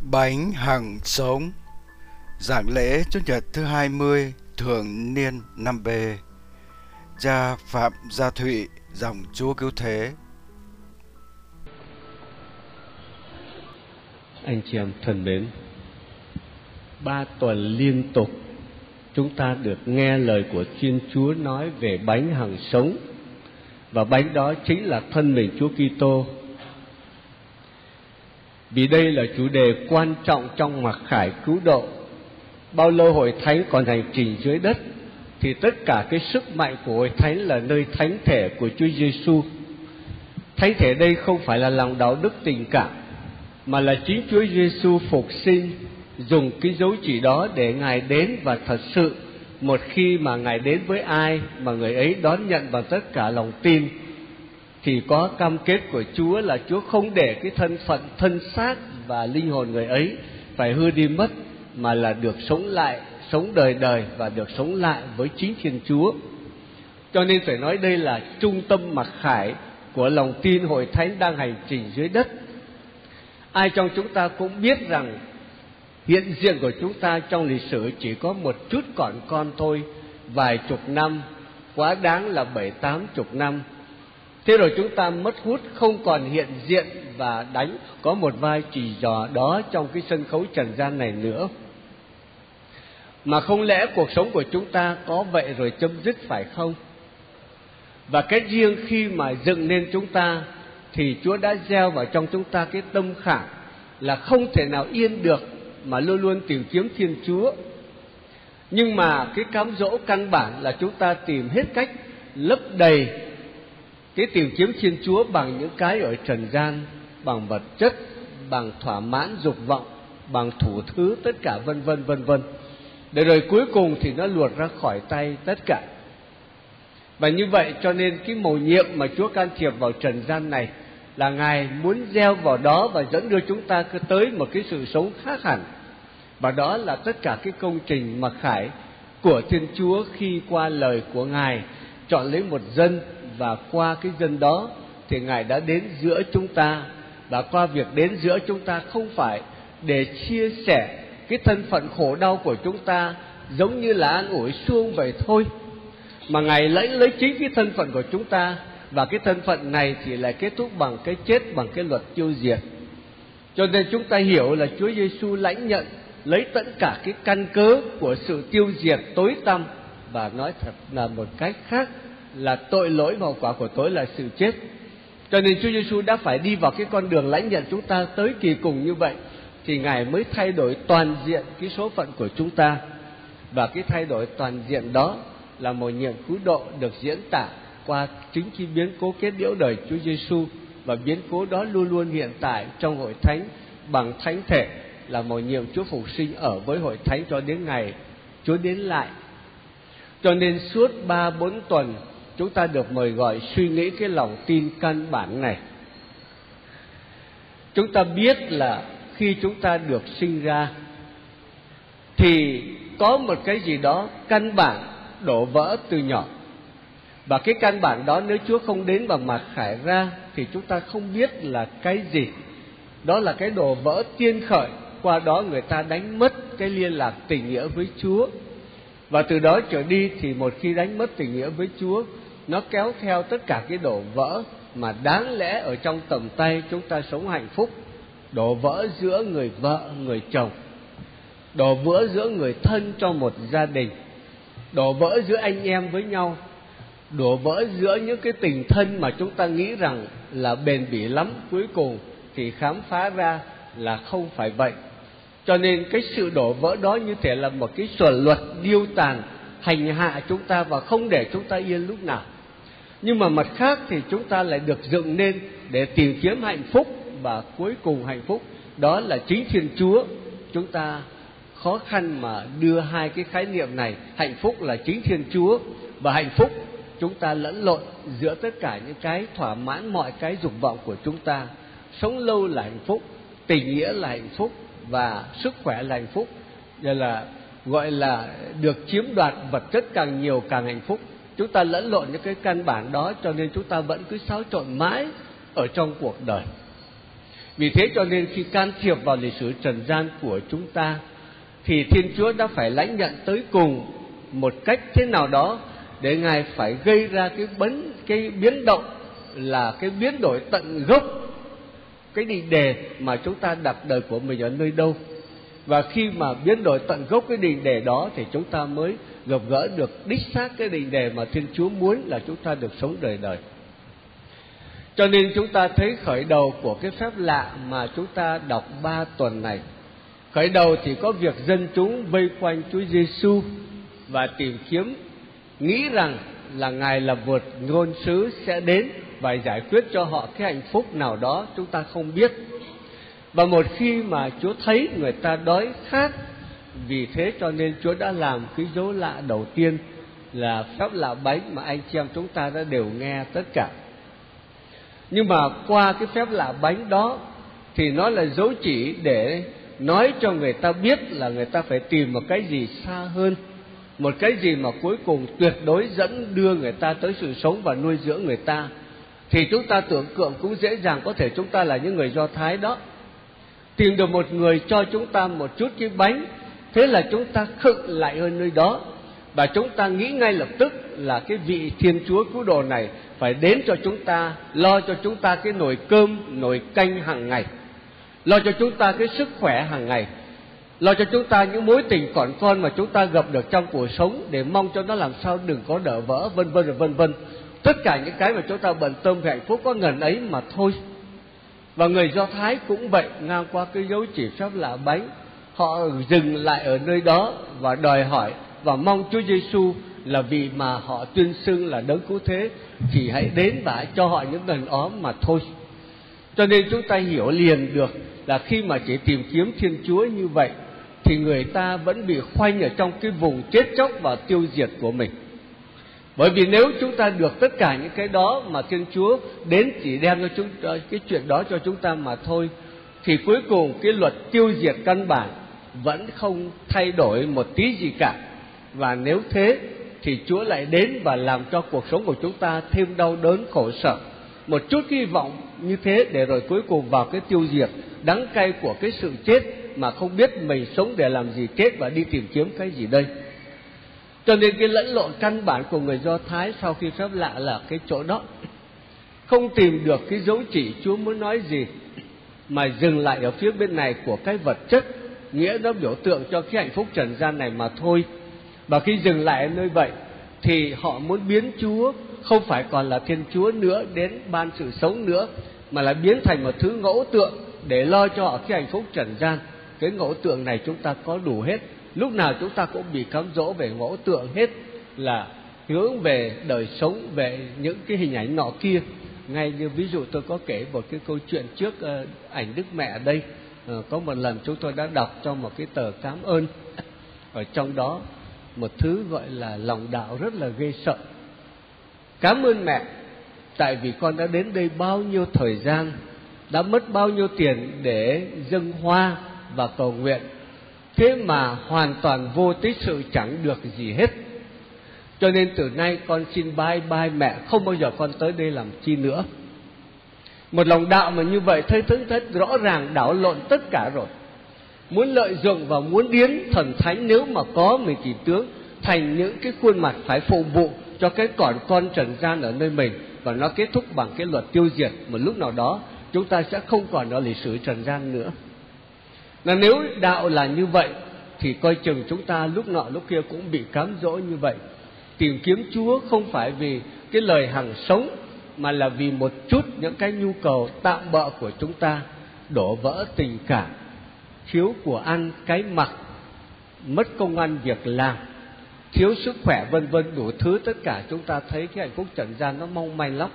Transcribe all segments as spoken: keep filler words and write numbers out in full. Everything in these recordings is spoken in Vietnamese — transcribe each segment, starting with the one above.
Bánh hằng sống. Giảng lễ Chủ nhật thứ hai mươi thường niên năm B. Cha Phạm Gia Thụy, dòng Chúa Cứu Thế. Anh chị em thân mến, ba tuần liên tục chúng ta được nghe lời của Thiên Chúa nói về bánh hằng sống, và bánh đó chính là thân mình Chúa Kitô. Vì đây là chủ đề quan trọng trong mặc khải cứu độ. Bao lâu Hội Thánh còn hành trình dưới đất thì tất cả cái sức mạnh của Hội Thánh là nơi thánh thể của Chúa Giêsu. Thánh thể đây không phải là lòng đạo đức tình cảm, mà là chính Chúa Giêsu phục sinh, dùng cái dấu chỉ đó để Ngài đến. Và thật sự một khi mà Ngài đến với ai mà người ấy đón nhận bằng tất cả lòng tin, thì có cam kết của Chúa là Chúa không để cái thân phận thân xác và linh hồn người ấy phải hư đi mất, mà là được sống lại, sống đời đời và được sống lại với chính Thiên Chúa. Cho nên phải nói đây là trung tâm mặc khải của lòng tin Hội Thánh đang hành trình dưới đất. Ai trong chúng ta cũng biết rằng hiện diện của chúng ta trong lịch sử chỉ có một chút còn con thôi, vài chục năm, quá đáng là bảy tám chục năm. Thế rồi chúng ta mất hút, không còn hiện diện và đánh có một vai trò trò đó trong cái sân khấu trần gian này nữa. Mà không lẽ cuộc sống của chúng ta có vậy rồi chấm dứt phải không? Và cái riêng khi mà dựng nên chúng ta thì Chúa đã gieo vào trong chúng ta cái tâm khảm là không thể nào yên được, mà luôn luôn tìm kiếm Thiên Chúa. Nhưng mà cái cám dỗ căn bản là chúng ta tìm hết cách lấp đầy cái tìm kiếm Thiên Chúa bằng những cái ở trần gian, bằng vật chất, bằng thỏa mãn dục vọng, bằng thủ thứ, tất cả vân vân vân vân. Để rồi cuối cùng thì nó luột ra khỏi tay tất cả. Và như vậy cho nên cái mầu nhiệm mà Chúa can thiệp vào trần gian này là Ngài muốn gieo vào đó và dẫn đưa chúng ta tới một cái sự sống khác hẳn. Và đó là tất cả cái công trình mặc khải của Thiên Chúa khi qua lời của Ngài chọn lấy một dân, và qua cái dân đó thì Ngài đã đến giữa chúng ta. Và qua việc đến giữa chúng ta không phải để chia sẻ cái thân phận khổ đau của chúng ta giống như là an ủi suông vậy thôi, mà Ngài lấy lấy chính cái thân phận của chúng ta, và cái thân phận này thì lại kết thúc bằng cái chết, bằng cái luật tiêu diệt. Cho nên chúng ta hiểu là Chúa Giêsu lãnh nhận lấy tất cả cái căn cớ của sự tiêu diệt tối tăm, và nói thật là một cách khác là tội lỗi và hậu quả của tội là sự chết. Cho nên Chúa Giêsu đã phải đi vào cái con đường lãnh nhận chúng ta tới kỳ cùng như vậy, thì Ngài mới thay đổi toàn diện cái số phận của chúng ta. Và cái thay đổi toàn diện đó là một nhiệm cứu độ được diễn tả qua chính cái biến cố kết liễu đời Chúa Giêsu, và biến cố đó luôn luôn hiện tại trong Hội Thánh bằng thánh thể, là một nhiệm Chúa phục sinh ở với Hội Thánh cho đến ngày Chúa đến lại. Cho nên suốt ba bốn tuần chúng ta được mời gọi suy nghĩ cái lòng tin căn bản này. Chúng ta biết là khi chúng ta được sinh ra thì có một cái gì đó căn bản đổ vỡ từ nhỏ. Và cái căn bản đó nếu Chúa không đến và mặc khải ra thì chúng ta không biết là cái gì. Đó là cái đổ vỡ tiên khởi, qua đó người ta đánh mất cái liên lạc tình nghĩa với Chúa. Và từ đó trở đi thì một khi đánh mất tình nghĩa với Chúa, nó kéo theo tất cả cái đổ vỡ mà đáng lẽ ở trong tầm tay chúng ta sống hạnh phúc. Đổ vỡ giữa người vợ, người chồng, đổ vỡ giữa người thân trong một gia đình, đổ vỡ giữa anh em với nhau, đổ vỡ giữa những cái tình thân mà chúng ta nghĩ rằng là bền bỉ lắm, cuối cùng thì khám phá ra là không phải vậy. Cho nên cái sự đổ vỡ đó như thể là một cái xuẩn luật điêu tàn hành hạ chúng ta và không để chúng ta yên lúc nào. Nhưng mà mặt khác thì chúng ta lại được dựng nên để tìm kiếm hạnh phúc, và cuối cùng hạnh phúc đó là chính Thiên Chúa. Chúng ta khó khăn mà đưa hai cái khái niệm này, hạnh phúc là chính Thiên Chúa và hạnh phúc chúng ta lẫn lộn giữa tất cả những cái thỏa mãn mọi cái dục vọng của chúng ta. Sống lâu là hạnh phúc, tình nghĩa là hạnh phúc, và sức khỏe là hạnh phúc. Đây là gọi là được chiếm đoạt vật chất càng nhiều càng hạnh phúc. Chúng ta lẫn lộn những cái căn bản đó, cho nên chúng ta vẫn cứ xáo trộn mãi ở trong cuộc đời. Vì thế cho nên khi can thiệp vào lịch sử trần gian của chúng ta thì Thiên Chúa đã phải lãnh nhận tới cùng một cách thế nào đó để Ngài phải gây ra cái bấn, cái biến động, là cái biến đổi tận gốc cái định đề mà chúng ta đặt đời của mình ở nơi đâu. Và khi mà biến đổi tận gốc cái định đề đó thì chúng ta mới gặp gỡ được đích xác cái định đề mà Thiên Chúa muốn là chúng ta được sống đời đời. Cho nên chúng ta thấy khởi đầu của cái phép lạ mà chúng ta đọc ba tuần này. Khởi đầu thì có việc dân chúng vây quanh Chúa Giêsu và tìm kiếm, nghĩ rằng là Ngài là vượt ngôn sứ sẽ đến và giải quyết cho họ cái hạnh phúc nào đó chúng ta không biết. Và một khi mà Chúa thấy người ta đói khát, vì thế cho nên Chúa đã làm cái dấu lạ đầu tiên là phép lạ bánh mà anh chị em chúng ta đã đều nghe tất cả. Nhưng mà qua cái phép lạ bánh đó thì nó là dấu chỉ để nói cho người ta biết là người ta phải tìm một cái gì xa hơn, một cái gì mà cuối cùng tuyệt đối dẫn đưa người ta tới sự sống và nuôi dưỡng người ta. Thì chúng ta tưởng tượng cũng dễ dàng, có thể chúng ta là những người Do Thái đó, tìm được một người cho chúng ta một chút cái bánh, thế là chúng ta khựng lại ở nơi đó và chúng ta nghĩ ngay lập tức là cái vị Thiên Chúa Cứu Độ này phải đến cho chúng ta, lo cho chúng ta cái nồi cơm, nồi canh hàng ngày, lo cho chúng ta cái sức khỏe hàng ngày, lo cho chúng ta những mối tình còn con mà chúng ta gặp được trong cuộc sống để mong cho nó làm sao đừng có đổ vỡ, vân vân vân vân. Tất cả những cái mà chúng ta bận tâm về hạnh phúc có ngần ấy mà thôi. Và người Do Thái cũng vậy, ngang qua cái dấu chỉ phép lạ bánh, họ dừng lại ở nơi đó và đòi hỏi và mong Chúa Giêsu là vị mà họ tuyên xưng là đấng cứu thế thì hãy đến và cho họ những đàn óm mà thôi. Cho nên chúng ta hiểu liền được là khi mà chỉ tìm kiếm Thiên Chúa như vậy thì người ta vẫn bị khoanh ở trong cái vùng chết chóc và tiêu diệt của mình. Bởi vì nếu chúng ta được tất cả những cái đó mà Thiên Chúa đến chỉ đem cho chúng cái chuyện đó cho chúng ta mà thôi, thì cuối cùng cái luật tiêu diệt căn bản vẫn không thay đổi một tí gì cả. Và nếu thế thì Chúa lại đến và làm cho cuộc sống của chúng ta thêm đau đớn khổ sở, một chút hy vọng như thế, để rồi cuối cùng vào cái tiêu diệt đắng cay của cái sự chết mà không biết mình sống để làm gì, chết và đi tìm kiếm cái gì đây. Cho nên cái lẫn lộn căn bản của người Do Thái sau khi phép lạ là cái chỗ đó, không tìm được cái dấu chỉ Chúa muốn nói gì, mà dừng lại ở phía bên này của cái vật chất, nghĩa nó biểu tượng cho cái hạnh phúc trần gian này mà thôi. Và khi dừng lại ở nơi vậy thì họ muốn biến Chúa không phải còn là Thiên Chúa nữa đến ban sự sống nữa, mà là biến thành một thứ ngẫu tượng để lo cho họ cái hạnh phúc trần gian. Cái ngẫu tượng này chúng ta có đủ hết, lúc nào chúng ta cũng bị cám dỗ về ngẫu tượng hết, là hướng về đời sống, về những cái hình ảnh nọ kia. Ngay như ví dụ tôi có kể một cái câu chuyện trước uh, ảnh Đức Mẹ đây. uh, Có một lần chúng tôi đã đọc trong một cái tờ cảm ơn, ở trong đó một thứ gọi là lòng đạo rất là ghê sợ. Cảm ơn mẹ, tại vì con đã đến đây bao nhiêu thời gian, đã mất bao nhiêu tiền để dâng hoa và cầu nguyện, thế mà hoàn toàn vô tích sự, chẳng được gì hết. Cho nên từ nay con xin bye bye mẹ, không bao giờ con tới đây làm chi nữa. Một lòng đạo mà như vậy thấy thức thất rõ ràng đảo lộn tất cả rồi. Muốn lợi dụng và muốn biến thần thánh nếu mà có mình chỉ tướng thành những cái khuôn mặt phải phục vụ cho cái còn con trần gian ở nơi mình, và nó kết thúc bằng cái luật tiêu diệt. Một lúc nào đó chúng ta sẽ không còn ở lịch sử trần gian nữa. Là nếu đạo là như vậy thì coi chừng chúng ta lúc nọ lúc kia cũng bị cám dỗ như vậy. Tìm kiếm Chúa không phải vì cái lời hằng sống, mà là vì một chút những cái nhu cầu tạm bợ của chúng ta, đổ vỡ tình cảm, thiếu của ăn cái mặc, mất công ăn việc làm, thiếu sức khỏe vân vân, đủ thứ. Tất cả chúng ta thấy cái hạnh phúc trần gian nó mong manh lắm.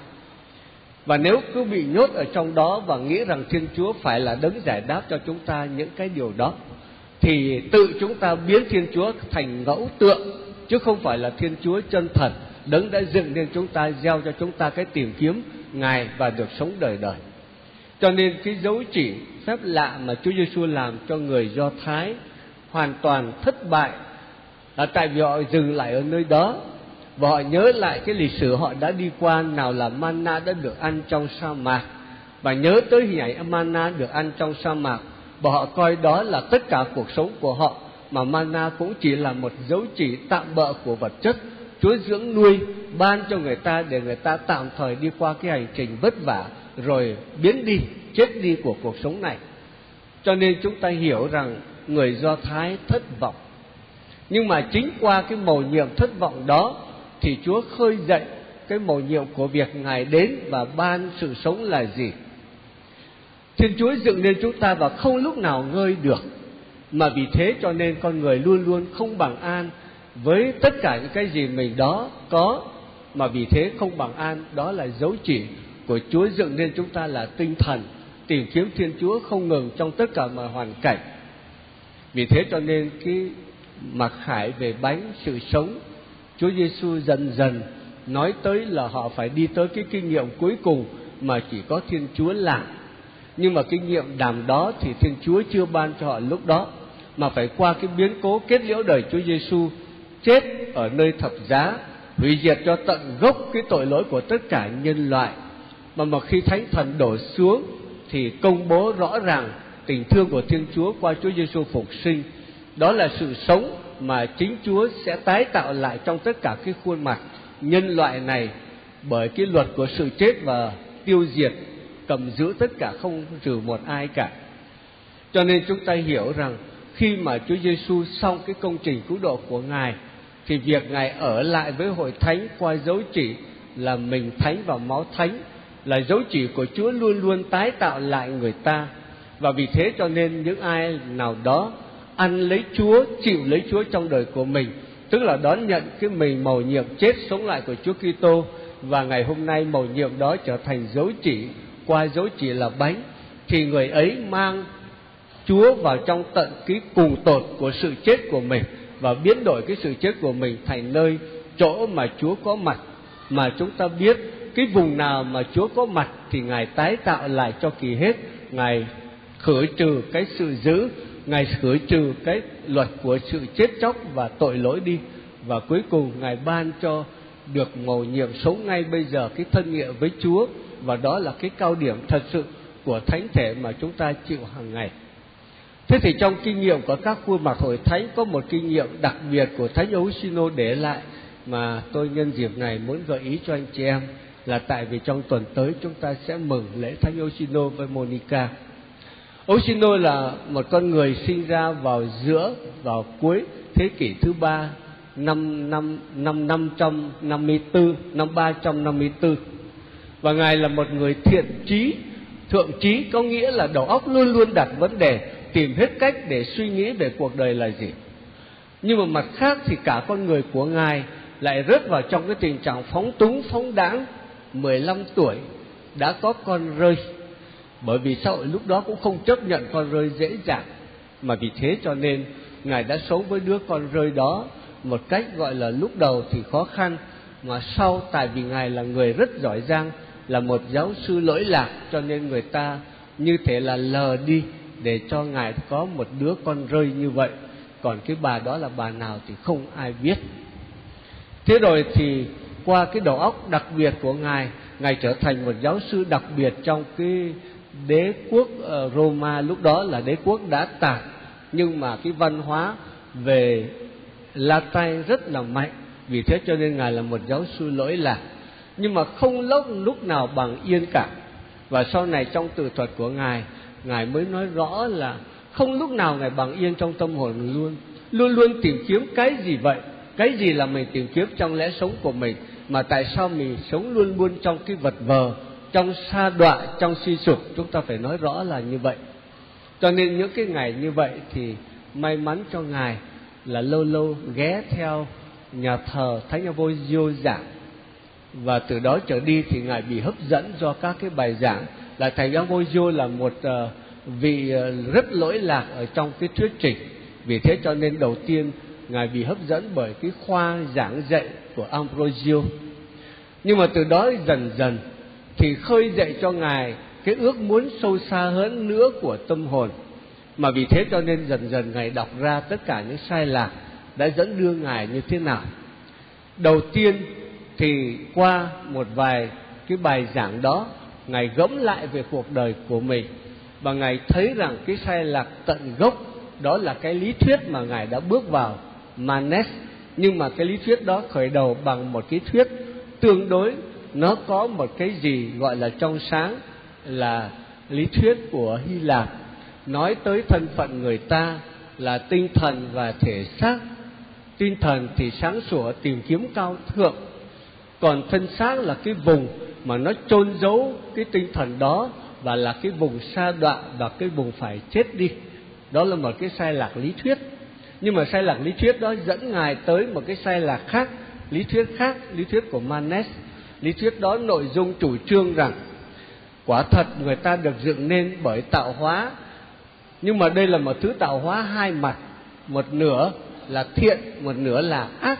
Và nếu cứ bị nhốt ở trong đó và nghĩ rằng Thiên Chúa phải là đấng giải đáp cho chúng ta những cái điều đó, thì tự chúng ta biến Thiên Chúa thành ngẫu tượng, chứ không phải là Thiên Chúa chân thật, đấng đã dựng nên chúng ta, gieo cho chúng ta cái tìm kiếm Ngài và được sống đời đời. Cho nên cái dấu chỉ phép lạ mà Chúa Giêsu làm cho người Do Thái hoàn toàn thất bại, là tại vì họ dừng lại ở nơi đó và họ nhớ lại cái lịch sử họ đã đi qua, nào là manna đã được ăn trong sa mạc, và nhớ tới hình ảnh manna được ăn trong sa mạc, và họ coi đó là tất cả cuộc sống của họ, mà manna cũng chỉ là một dấu chỉ tạm bợ của vật chất Chúa dưỡng nuôi ban cho người ta để người ta tạm thời đi qua cái hành trình vất vả rồi biến đi, chết đi của cuộc sống này. Cho nên chúng ta hiểu rằng người Do Thái thất vọng. Nhưng mà chính qua cái mầu nhiệm thất vọng đó thì Chúa khơi dậy cái mầu nhiệm của việc Ngài đến và ban sự sống là gì. Thiên Chúa dựng nên chúng ta và không lúc nào ngơi được, mà vì thế cho nên con người luôn luôn không bằng an với tất cả những cái gì mình đó có, mà vì thế không bằng an. Đó là dấu chỉ của Chúa dựng nên chúng ta là tinh thần tìm kiếm Thiên Chúa không ngừng trong tất cả mọi hoàn cảnh. Vì thế cho nên cái mặc khải về bánh sự sống, Chúa Giêsu dần dần nói tới là họ phải đi tới cái kinh nghiệm cuối cùng mà chỉ có Thiên Chúa làm. Nhưng mà kinh nghiệm đàm đó thì Thiên Chúa chưa ban cho họ lúc đó, mà phải qua cái biến cố kết liễu đời Chúa Giêsu chết ở nơi thập giá, hủy diệt cho tận gốc cái tội lỗi của tất cả nhân loại. Mà mà khi Thánh Thần đổ xuống thì công bố rõ ràng tình thương của Thiên Chúa qua Chúa Giêsu phục sinh. Đó là sự sống mà chính Chúa sẽ tái tạo lại trong tất cả cái khuôn mặt nhân loại này, bởi cái luật của sự chết và tiêu diệt cầm giữ tất cả, không trừ một ai cả. Cho nên chúng ta hiểu rằng khi mà Chúa Giêsu xong cái công trình cứu độ của Ngài thì việc Ngài ở lại với hội thánh qua dấu chỉ là mình thánh và máu thánh, là dấu chỉ của Chúa luôn luôn tái tạo lại người ta. Và vì thế cho nên những ai nào đó ăn lấy Chúa, chịu lấy Chúa trong đời của mình, tức là đón nhận cái mình mầu nhiệm chết sống lại của Chúa Kitô, và ngày hôm nay mầu nhiệm đó trở thành dấu chỉ qua dấu chỉ là bánh, thì người ấy mang Chúa vào trong tận cái cùng tột của sự chết của mình, và biến đổi cái sự chết của mình thành nơi chỗ mà Chúa có mặt. Mà chúng ta biết cái vùng nào mà Chúa có mặt thì Ngài tái tạo lại cho kỳ hết. Ngài khử trừ cái sự dữ, Ngài khử trừ cái luật của sự chết chóc và tội lỗi đi, và cuối cùng Ngài ban cho được mầu nhiệm sống ngay bây giờ cái thân nghĩa với Chúa. Và đó là cái cao điểm thật sự của thánh thể mà chúng ta chịu hàng ngày. Thế thì trong kinh nghiệm của các khuôn mặt hội thánh có một kinh nghiệm đặc biệt của Thánh Augustino để lại mà tôi nhân dịp này muốn gợi ý cho anh chị em, là tại vì trong tuần tới chúng ta sẽ mừng lễ Thánh Augustino với Monica. Augustino là một con người sinh ra vào giữa, vào cuối thế kỷ thứ ba, năm năm năm năm trăm năm mươi tư, năm ba trăm năm mươi tư, và Ngài là một người thiện trí, thượng trí, có nghĩa là đầu óc luôn luôn đặt vấn đề, tìm hết cách để suy nghĩ về cuộc đời là gì. Nhưng mà mặt khác thì cả con người của Ngài lại rớt vào trong cái tình trạng phóng túng, phóng đãng. Mười lăm tuổi đã có con rơi, bởi vì xã hội lúc đó cũng không chấp nhận con rơi dễ dàng, mà vì thế cho nên Ngài đã sống với đứa con rơi đó một cách gọi là lúc đầu thì khó khăn, mà sau tại vì Ngài là người rất giỏi giang, là một giáo sư lỗi lạc, cho nên người ta như thế là lờ đi để cho Ngài có một đứa con rơi như vậy. Còn cái bà đó là bà nào thì không ai biết. Thế rồi thì qua cái đầu óc đặc biệt của Ngài, Ngài trở thành một giáo sư đặc biệt trong cái đế quốc Roma, lúc đó là đế quốc đã tàn, nhưng mà cái văn hóa về Latin rất là mạnh. Vì thế cho nên Ngài là một giáo sư lỗi lạc, nhưng mà không lúc, lúc nào bằng yên cả. Và sau này trong tự thuật của Ngài, Ngài mới nói rõ là không lúc nào Ngài bằng yên trong tâm hồn luôn. Luôn luôn tìm kiếm cái gì vậy? Cái gì là mình tìm kiếm trong lẽ sống của mình, mà tại sao mình sống luôn luôn trong cái vật vờ, trong sa đọa, trong suy sụp? Chúng ta phải nói rõ là như vậy. Cho nên những cái ngày như vậy thì may mắn cho Ngài là lâu lâu ghé theo nhà thờ Thánh Ambrosio giảng, và từ đó trở đi thì Ngài bị hấp dẫn do các cái bài giảng. Là Thầy Ambrosio là một uh, vị uh, rất lỗi lạc ở trong cái thuyết trình. Vì thế cho nên đầu tiên Ngài bị hấp dẫn bởi cái khoa giảng dạy của Ambrosio. Nhưng mà từ đó dần dần thì khơi dậy cho Ngài cái ước muốn sâu xa hơn nữa của tâm hồn. Mà vì thế cho nên dần dần Ngài đọc ra tất cả những sai lạc đã dẫn đưa Ngài như thế nào. Đầu tiên thì qua một vài cái bài giảng đó Ngài gẫm lại về cuộc đời của mình và Ngài thấy rằng cái sai lạc tận gốc đó là cái lý thuyết mà Ngài đã bước vào Manes. Nhưng mà cái lý thuyết đó khởi đầu bằng một cái thuyết tương đối, nó có một cái gì gọi là trong sáng, là lý thuyết của Hy Lạp, nói tới thân phận người ta là tinh thần và thể xác. Tinh thần thì sáng sủa tìm kiếm cao thượng, còn thân xác là cái vùng mà nó chôn giấu cái tinh thần đó, và là cái vùng sa đọa và cái vùng phải chết đi. Đó là một cái sai lạc lý thuyết. Nhưng mà sai lạc lý thuyết đó dẫn Ngài tới một cái sai lạc khác, lý thuyết khác, lý thuyết của Manes. Lý thuyết đó nội dung chủ trương rằng quả thật người ta được dựng nên bởi tạo hóa, nhưng mà đây là một thứ tạo hóa hai mặt, một nửa là thiện, một nửa là ác.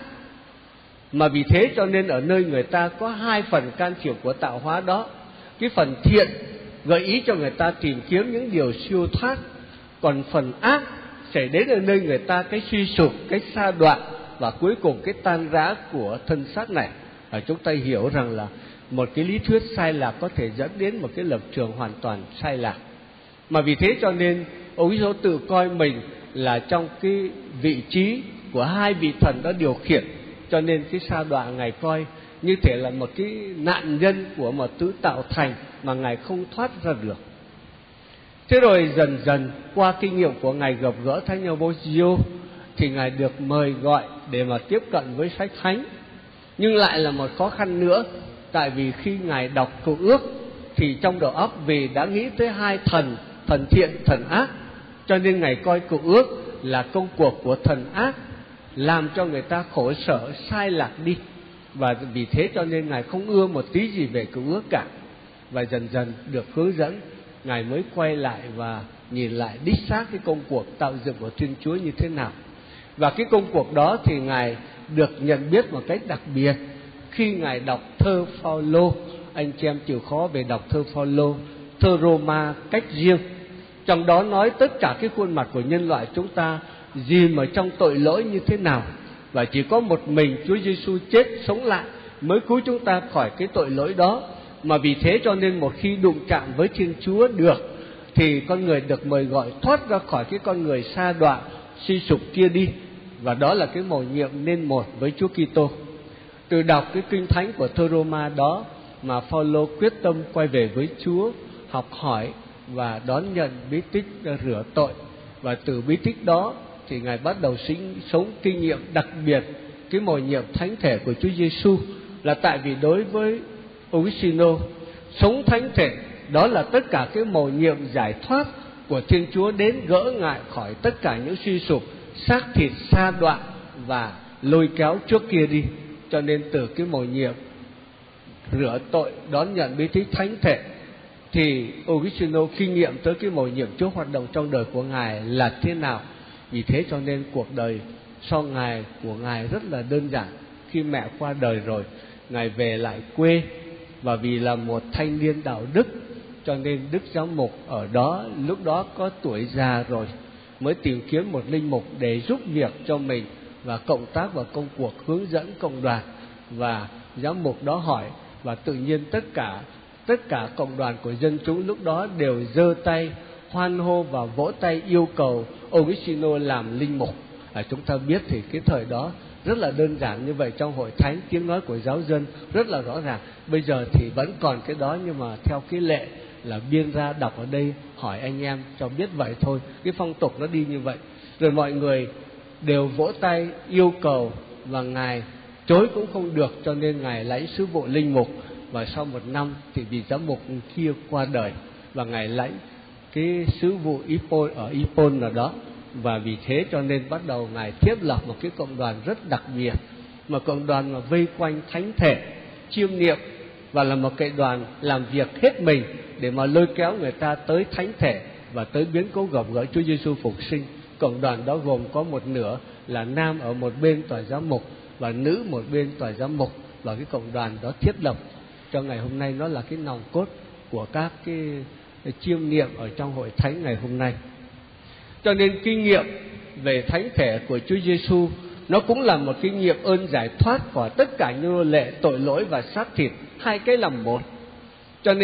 Mà vì thế cho nên ở nơi người ta có hai phần can thiệp của tạo hóa đó. Cái phần thiện gợi ý cho người ta tìm kiếm những điều siêu thoát, còn phần ác xảy đến ở nơi người ta cái suy sụp, cái sa đọa và cuối cùng cái tan rã của thân xác này. Và chúng ta hiểu rằng là một cái lý thuyết sai lạc có thể dẫn đến một cái lập trường hoàn toàn sai lạc. Mà vì thế cho nên ông Giêsu tự coi mình là trong cái vị trí của hai vị thần đó điều khiển, cho nên cái sa đọa Ngài coi như thể là một cái nạn nhân của một thứ tạo thành mà Ngài không thoát ra được. Thế rồi dần dần qua kinh nghiệm của Ngài gặp gỡ Thánh Ambrosio thì Ngài được mời gọi để mà tiếp cận với sách thánh. Nhưng lại là một khó khăn nữa, tại vì khi Ngài đọc Cựu Ước thì trong đầu óc vì đã nghĩ tới hai thần, thần thiện, thần ác, cho nên Ngài coi Cựu Ước là công cuộc của thần ác, làm cho người ta khổ sở, sai lạc đi. Và vì thế cho nên Ngài không ưa một tí gì về Cựu Ước cả. Và dần dần được hướng dẫn, Ngài mới quay lại và nhìn lại đích xác cái công cuộc tạo dựng của Thiên Chúa như thế nào. Và cái công cuộc đó thì Ngài được nhận biết một cách đặc biệt khi Ngài đọc thơ Phaolô. Anh chị em chịu khó về đọc thơ Phaolô, thơ Roma cách riêng. Trong đó nói tất cả cái khuôn mặt của nhân loại chúng ta dìm ở trong tội lỗi như thế nào, và chỉ có một mình Chúa Giêsu chết sống lại mới cứu chúng ta khỏi cái tội lỗi đó. Mà vì thế cho nên một khi đụng chạm với Thiên Chúa được thì con người được mời gọi thoát ra khỏi cái con người sa đọa suy sụp kia đi. Và đó là cái mầu nhiệm nên một với Chúa Kitô. Từ đọc cái kinh thánh của thơ Roma đó mà Phaolô quyết tâm quay về với Chúa, học hỏi và đón nhận bí tích rửa tội. Và từ bí tích đó thì Ngài bắt đầu sinh, sống kinh nghiệm đặc biệt cái mầu nhiệm thánh thể của Chúa Giêsu. Là tại vì đối với Augustino, sống thánh thể đó là tất cả cái mầu nhiệm giải thoát của Thiên Chúa đến gỡ Ngài khỏi tất cả những suy sụp, xác thịt sa đọa và lôi kéo trước kia đi. Cho nên từ cái mầu nhiệm rửa tội, đón nhận bí tích thánh thể, thì Augustino kinh nghiệm tới cái mầu nhiệm Chúa hoạt động trong đời của Ngài là thế nào. Vì thế cho nên cuộc đời sau Ngài của Ngài rất là đơn giản. Khi mẹ qua đời rồi, Ngài về lại quê, và vì là một thanh niên đạo đức cho nên Đức Giám mục ở đó lúc đó có tuổi già rồi, mới tìm kiếm một linh mục để giúp việc cho mình và cộng tác vào công cuộc hướng dẫn cộng đoàn. Và giám mục đó hỏi, và tự nhiên tất cả tất cả cộng đoàn của dân chúng lúc đó đều giơ tay hoan hô và vỗ tay yêu cầu Augustino làm linh mục. À, chúng ta biết thì cái thời đó rất là đơn giản như vậy. Trong hội thánh tiếng nói của giáo dân rất là rõ ràng. Bây giờ thì vẫn còn cái đó, nhưng mà theo cái lệ là biên ra đọc ở đây, hỏi anh em cho biết vậy thôi. Cái phong tục nó đi như vậy. Rồi mọi người đều vỗ tay yêu cầu, và Ngài chối cũng không được, cho nên Ngài lãnh sứ vụ linh mục. Và sau một năm thì vì giám mục kia qua đời, và Ngài lãnh cái sứ vụ Ipon ở Ipon nào đó. Và vì thế cho nên bắt đầu Ngài thiết lập một cái cộng đoàn rất đặc biệt, mà cộng đoàn mà vây quanh thánh thể, chiêm niệm, và là một cái đoàn làm việc hết mình để mà lôi kéo người ta tới thánh thể và tới biến cố gặp gỡ Chúa Giêsu phục sinh. Cộng đoàn đó gồm có một nửa là nam ở một bên tòa giám mục và nữ một bên tòa giám mục, và cái cộng đoàn đó thiết lập cho ngày hôm nay nó là cái nòng cốt của các cái chiêm niệm ở trong hội thánh ngày hôm nay. Cho nên kinh nghiệm về thánh thể của Chúa Giêsu nó cũng là một kinh nghiệm ơn giải thoát của tất cả những lệ tội lỗi và xác thịt, hai cái làm một. Cho nên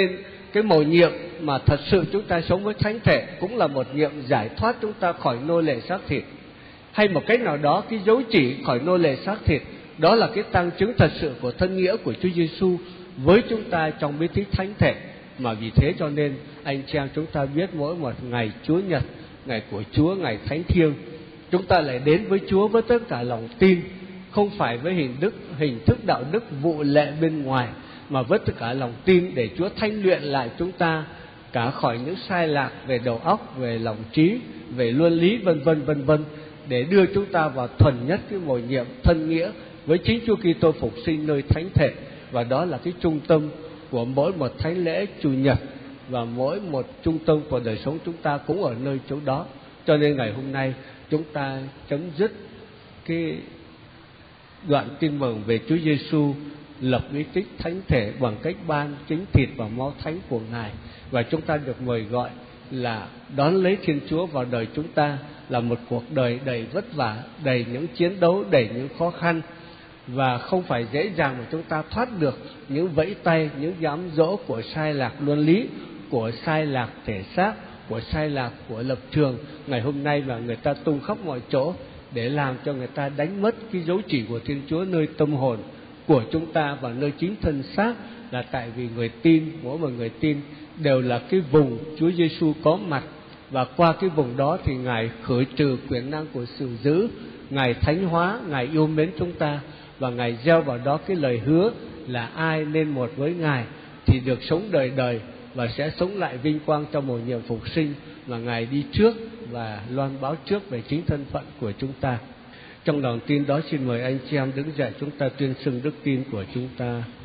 cái mầu nhiệm mà thật sự chúng ta sống với thánh thể cũng là một nhiệm giải thoát chúng ta khỏi nô lệ xác thịt. Hay một cách nào đó, cái dấu chỉ khỏi nô lệ xác thịt, đó là cái tăng chứng thật sự của thân nghĩa của Chúa Giêsu với chúng ta trong bí tích thánh thể. Mà vì thế cho nên anh chị em chúng ta biết mỗi một ngày Chúa Nhật, ngày của Chúa, ngày thánh thiêng, chúng ta lại đến với Chúa với tất cả lòng tin, không phải với hình đức, hình thức đạo đức vụ lệ bên ngoài, mà với tất cả lòng tin để Chúa thanh luyện lại chúng ta cả khỏi những sai lạc về đầu óc, về lòng trí, về luân lý, vân vân vân vân, để đưa chúng ta vào thuần nhất cái mầu nhiệm thân nghĩa với chính Chúa Kitô phục sinh nơi thánh thể. Và đó là cái trung tâm của mỗi một thánh lễ chủ nhật, và mỗi một trung tâm của đời sống chúng ta cũng ở nơi chỗ đó. Cho nên ngày hôm nay chúng ta chấm dứt cái đoạn tin mừng về Chúa Giêsu lập bí tích thánh thể bằng cách ban chính thịt và máu thánh của Ngài, và chúng ta được mời gọi là đón lấy Thiên Chúa vào đời chúng ta, là một cuộc đời đầy vất vả, đầy những chiến đấu, đầy những khó khăn, và không phải dễ dàng mà chúng ta thoát được những vẫy tay, những giám dỗ của sai lạc luân lý, của sai lạc thể xác, của sai lạc của lập trường ngày hôm nay mà người ta tung khắp mọi chỗ để làm cho người ta đánh mất cái dấu chỉ của Thiên Chúa nơi tâm hồn của chúng ta và nơi chính thân xác. Là tại vì người tin, mỗi một người tin đều là cái vùng Chúa Giêsu có mặt, và qua cái vùng đó thì Ngài khởi trừ quyền năng của sự dữ, Ngài thánh hóa, Ngài yêu mến chúng ta, và Ngài gieo vào đó cái lời hứa là ai nên một với Ngài thì được sống đời đời và sẽ sống lại vinh quang trong mầu nhiệm phục sinh mà Ngài đi trước và loan báo trước về chính thân phận của chúng ta. Trong lòng tin đó, xin mời anh chị em đứng dậy, chúng ta tuyên xưng đức tin của chúng ta.